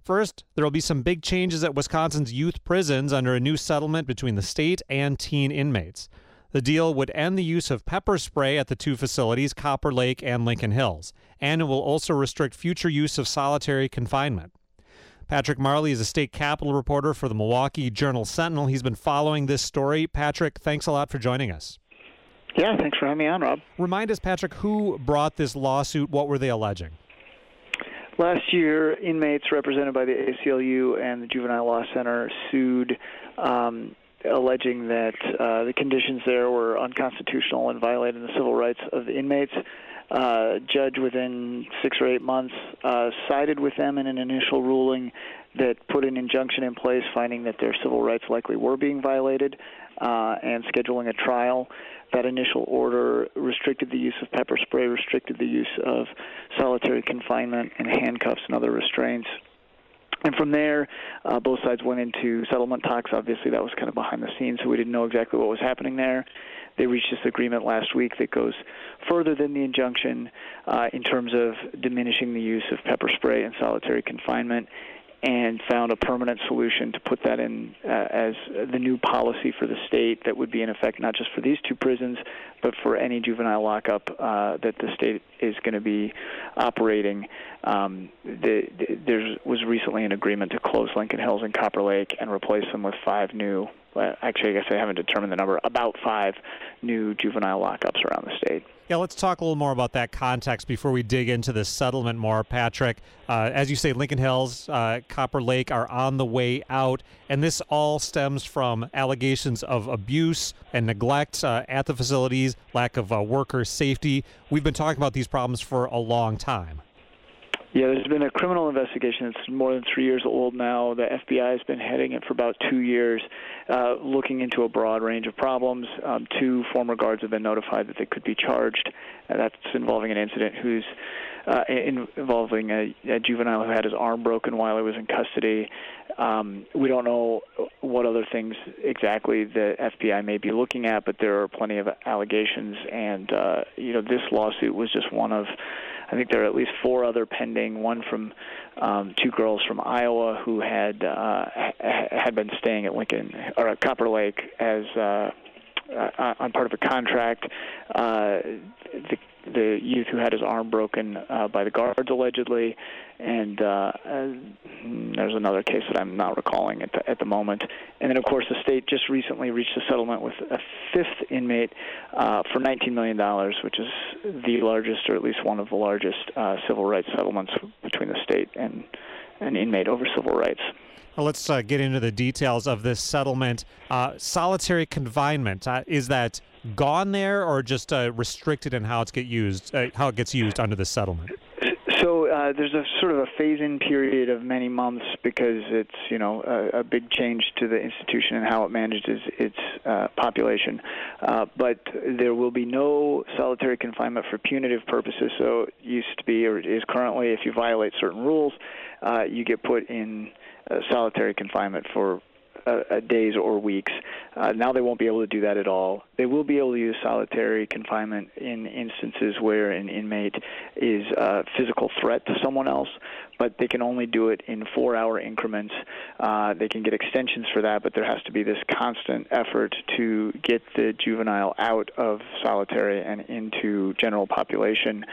First, there will be some big changes at Wisconsin's youth prisons under a new settlement between the state and teen inmates. The deal would end the use of pepper spray at the two facilities, Copper Lake and Lincoln Hills, and it will also restrict future use of solitary confinement. Patrick Marley is a state capitol reporter for the Milwaukee Journal-Sentinel. He's been following this story. Patrick, thanks a lot for joining us. Yeah, thanks for having me on, Rob. Remind us, Patrick, who brought this lawsuit? What were they alleging? Last year, inmates represented by the ACLU and the Juvenile Law Center sued, alleging that the conditions there were unconstitutional and violated the civil rights of the inmates. Judge, within 6 or 8 months, sided with them in an initial ruling that put an injunction in place, finding that their civil rights likely were being violated, and scheduling a trial. That initial order restricted the use of pepper spray, restricted the use of solitary confinement and handcuffs and other restraints. And from there, both sides went into settlement talks. Obviously, that was kind of behind the scenes, so we didn't know exactly what was happening there. They reached this agreement last week that goes further than the injunction in terms of diminishing the use of pepper spray and solitary confinement, and found a permanent solution to put that in as the new policy for the state that would be in effect not just for these two prisons, but for any juvenile lockup that the state is going to be operating. There was recently an agreement to close Lincoln Hills and Copper Lake and replace them with 5 new, actually I guess I haven't determined the number, about 5 new juvenile lockups around the state. Yeah, let's talk a little more about that context before we dig into this settlement more, Patrick. As you say, Lincoln Hills, Copper Lake are on the way out, and this all stems from allegations of abuse and neglect at the facilities, lack of worker safety. We've been talking about these problems for a long time. Yeah, there's been a criminal investigation that's more than 3 years old now. The FBI has been heading it for about 2 years, looking into a broad range of problems. 2 former guards have been notified that they could be charged. That's involving an incident involving a juvenile who had his arm broken while he was in custody. We don't know what other things exactly the FBI may be looking at, but there are plenty of allegations. And this lawsuit was just one of, I think there are at least 4 other pending. One from 2 girls from Iowa who had been staying at Lincoln or at Copper Lake as on part of a contract. The youth who had his arm broken by the guards allegedly, and there's another case that I'm not recalling at the moment. And then, of course, the state just recently reached a settlement with a 5th inmate for $19 million, which is the largest, or at least one of the largest, civil rights settlements between the state and an inmate over civil rights. Well, let's get into the details of this settlement. Solitary confinement, is that gone there, or just restricted in how it gets used under the settlement? So there's a sort of a phase-in period of many months because it's a big change to the institution and how it manages its population. But there will be no solitary confinement for punitive purposes. So it used to be, or it is currently, if you violate certain rules, you get put in solitary confinement for days or weeks. Now they won't be able to do that at all. They will be able to use solitary confinement in instances where an inmate is a physical threat to someone else, but they can only do it in 4-hour increments. They can get extensions for that, but there has to be this constant effort to get the juvenile out of solitary and into general population.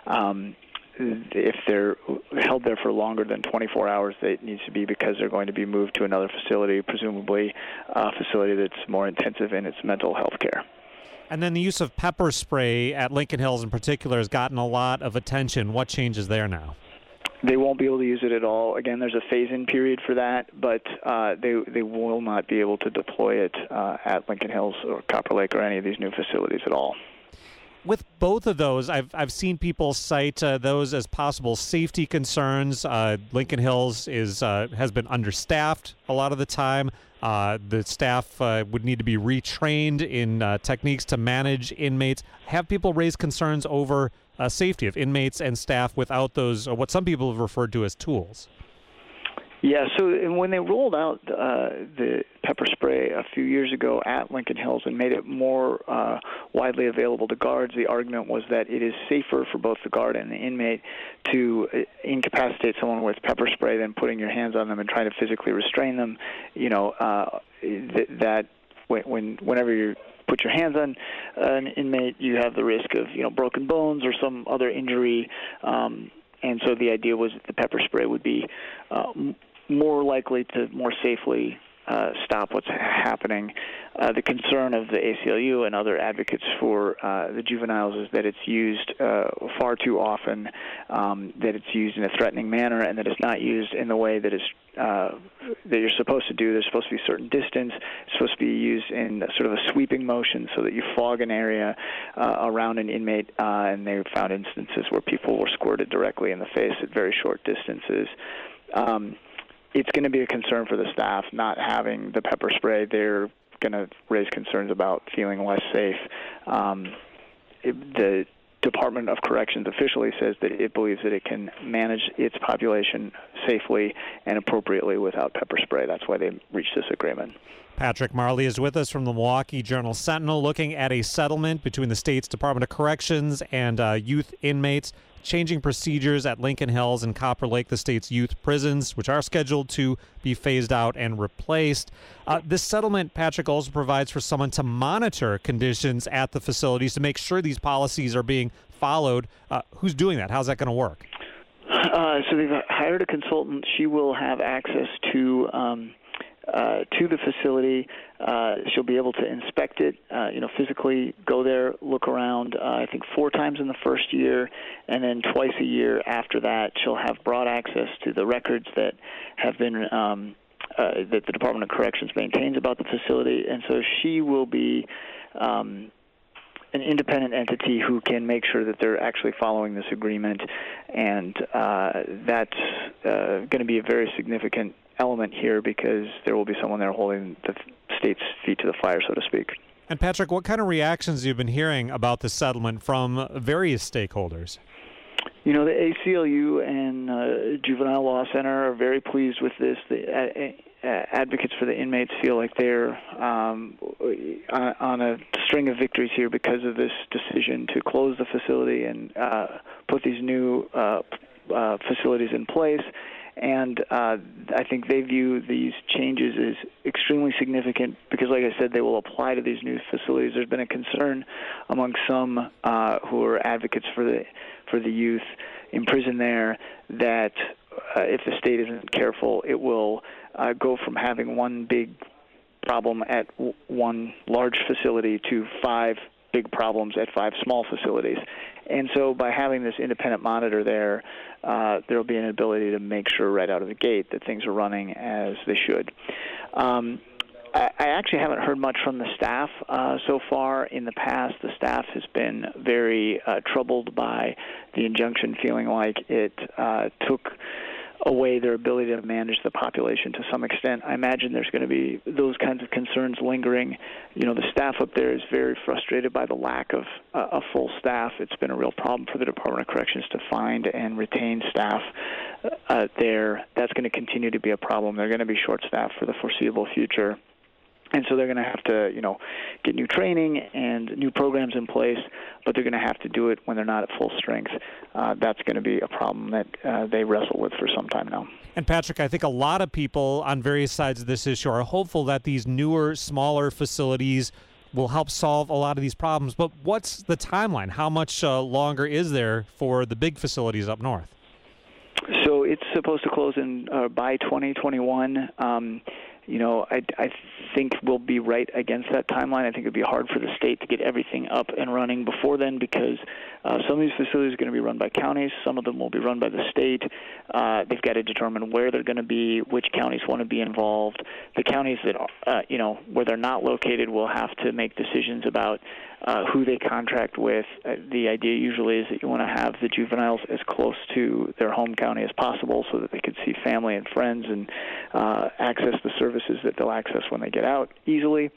If they're held there for longer than 24 hours, it needs to be because they're going to be moved to another facility, presumably a facility that's more intensive in its mental health care. And then the use of pepper spray at Lincoln Hills in particular has gotten a lot of attention. What changes there now? They won't be able to use it at all. Again, there's a phase-in period for that, but they will not be able to deploy it at Lincoln Hills or Copper Lake or any of these new facilities at all. With both of those, I've seen people cite those as possible safety concerns. Lincoln Hills has been understaffed a lot of the time. The staff would need to be retrained in techniques to manage inmates. Have people raised concerns over safety of inmates and staff without those, what some people have referred to as tools? Yeah, so when they rolled out the pepper spray a few years ago at Lincoln Hills and made it more widely available to guards, the argument was that it is safer for both the guard and the inmate to incapacitate someone with pepper spray than putting your hands on them and trying to physically restrain them. That whenever you put your hands on an inmate, you have the risk of broken bones or some other injury. And so the idea was that the pepper spray would be more likely to more safely stop what's happening. The concern of the ACLU and other advocates for the juveniles is that it's used far too often, that it's used in a threatening manner, and that it's not used in the way that that you're supposed to do. There's supposed to be a certain distance. It's supposed to be used in sort of a sweeping motion so that you fog an area around an inmate, and they found instances where people were squirted directly in the face at very short distances. It's going to be a concern for the staff not having the pepper spray. They're going to raise concerns about feeling less safe. The Department of Corrections officially says that it believes that it can manage its population safely and appropriately without pepper spray. That's why they reached this agreement. Patrick Marley is with us from the Milwaukee Journal-Sentinel, looking at a settlement between the state's Department of Corrections and youth inmates, changing procedures at Lincoln Hills and Copper Lake, the state's youth prisons, which are scheduled to be phased out and replaced. This settlement, Patrick, also provides for someone to monitor conditions at the facilities to make sure these policies are being followed. Who's doing that? How's that going to work? So they've hired a consultant. She will have access to the facility. She'll be able to inspect it, physically go there, look around, I think 4 times in the first year, and then twice a year after that. She'll have broad access to the records that have been that the Department of Corrections maintains about the facility, and so she will be an independent entity who can make sure that they're actually following this agreement, and that's going to be a very significant element here because there will be someone there holding the state's feet to the fire, so to speak. And Patrick, what kind of reactions have you been hearing about the settlement from various stakeholders? The ACLU and Juvenile Law Center are very pleased with this. The advocates for the inmates feel like they're on a string of victories here because of this decision to close the facility and put these new facilities in place. And I think they view these changes as extremely significant because, like I said, they will apply to these new facilities. There's been a concern among some who are advocates for the youth in prison there that if the state isn't careful, it will go from having one big problem at one large facility to 5 big problems at 5 small facilities. And so by having this independent monitor there, there will be an ability to make sure right out of the gate that things are running as they should. I actually haven't heard much from the staff so far. In the past, the staff has been very troubled by the injunction, feeling like it took away their ability to manage the population to some extent. I imagine there's going to be those kinds of concerns lingering. The staff up there is very frustrated by the lack of a full staff. It's been a real problem for the Department of Corrections to find and retain staff there. That's going to continue to be a problem. They're going to be short-staffed for the foreseeable future. And so they're going to have to, get new training and new programs in place, but they're going to have to do it when they're not at full strength. That's going to be a problem that they wrestle with for some time now. And Patrick, I think a lot of people on various sides of this issue are hopeful that these newer, smaller facilities will help solve a lot of these problems. But what's the timeline? How much longer is there for the big facilities up north? So it's supposed to close in by 2021. I think we'll be right against that timeline. I think it'd be hard for the state to get everything up and running before then because some of these facilities are going to be run by counties. Some of them will be run by the state. They've got to determine where they're going to be, which counties want to be involved. The counties that, where they're not located will have to make decisions about who they contract with. The idea usually is that you want to have the juveniles as close to their home county as possible so that they could see family and friends and access the services that they'll access when they get out easily.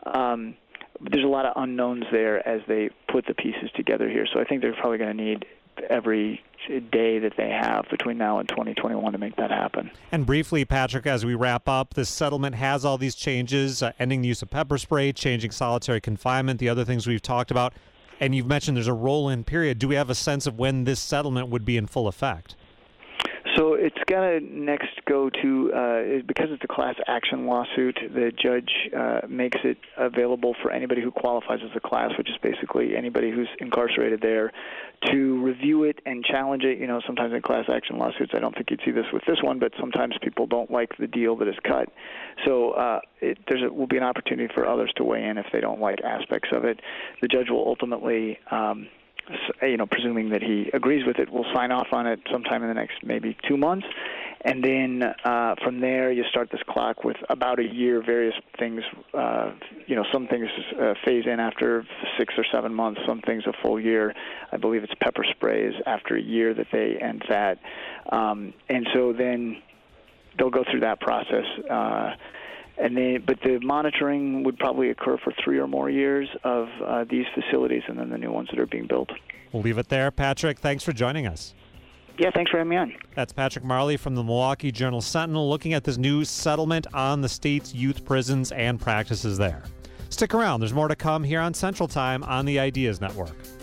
There's a lot of unknowns there as they put the pieces together here. So I think they're probably going to need every day that they have between now and 2021 to make that happen. And briefly, Patrick, as we wrap up, this settlement has all these changes, ending the use of pepper spray, changing solitary confinement, the other things we've talked about. And you've mentioned there's a roll-in period. Do we have a sense of when this settlement would be in full effect? So it's got to next go to, because it's a class action lawsuit, the judge makes it available for anybody who qualifies as a class, which is basically anybody who's incarcerated there, to review it and challenge it. You know, sometimes in class action lawsuits, I don't think you'd see this with this one, but sometimes people don't like the deal that is cut. So will be an opportunity for others to weigh in if they don't like aspects of it. The judge will ultimately presuming that he agrees with it, will sign off on it sometime in the next maybe 2 months. And then from there, you start this clock with about a year, various things. Some things phase in after 6 or 7 months, some things a full year. I believe it's pepper sprays after a year that they end that. And so then they'll go through that process. But the monitoring would probably occur for 3 or more years of these facilities and then the new ones that are being built. We'll leave it there. Patrick, thanks for joining us. Yeah, thanks for having me on. That's Patrick Marley from the Milwaukee Journal-Sentinel looking at this new settlement on the state's youth prisons and practices there. Stick around. There's more to come here on Central Time on the Ideas Network.